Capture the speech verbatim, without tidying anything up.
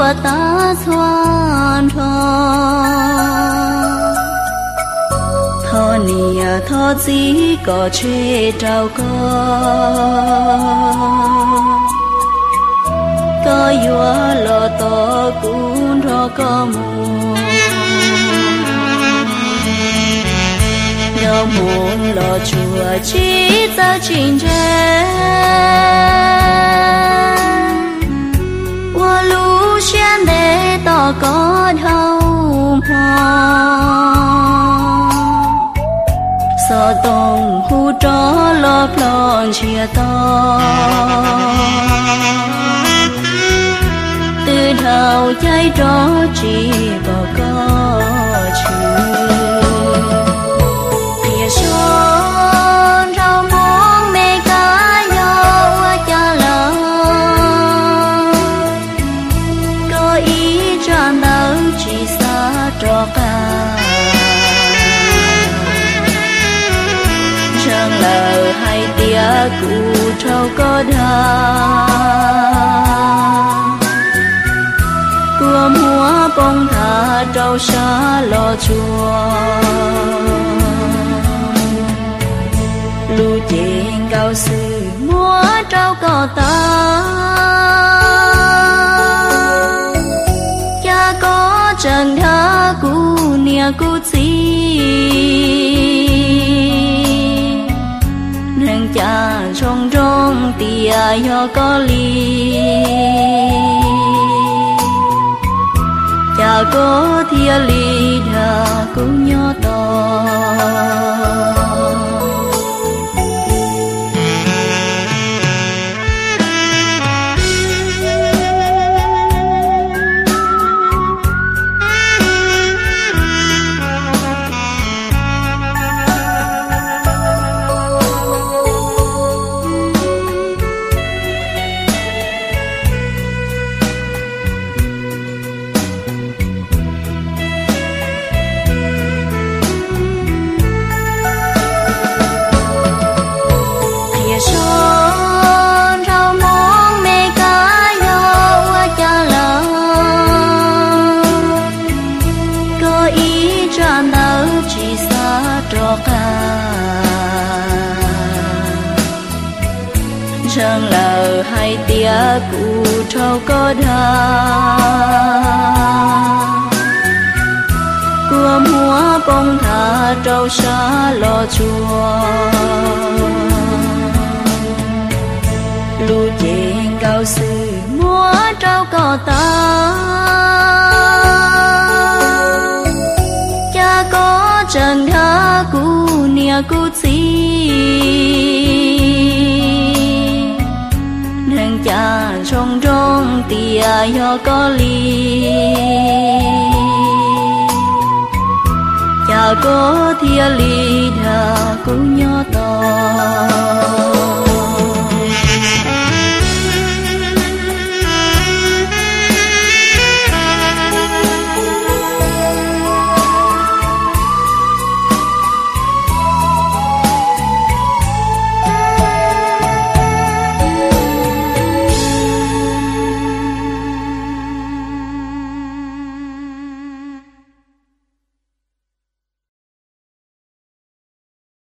có ta xoan thọ thọ nia thọ gì có chế trao có có yua lo to cũng ro có mù lo mù lo chùa chỉ ta chính chế qua lũ xuyên để to có thâu hoa sợ tông hu tró lo plon chia to từ đầu cháy đó chỉ bỏ có chữ phía son rau món mê cá dâu cho lỡ có ý tràn đỡ chỉ xa trò ca chẳng lỡ hay tia cụ trâu có đà của múa bông thả trâu xa lo chùa lưu chuyện cao sư múa trâu có ta cha có trần thơ cu nia cu chi nâng cha trong trong tia yo có ly cha có thia ly đà cũng nhỏ to chẳng lỡ hay tia cụ trâu có đà của múa bông thả trâu xa lo chùa lưu chuyện cao sư múa trâu có ta cha có trần thơ cụ nia cụ chi nâng cha trong trong tia yo có ly cha có thia ly đà cũng nhỏ to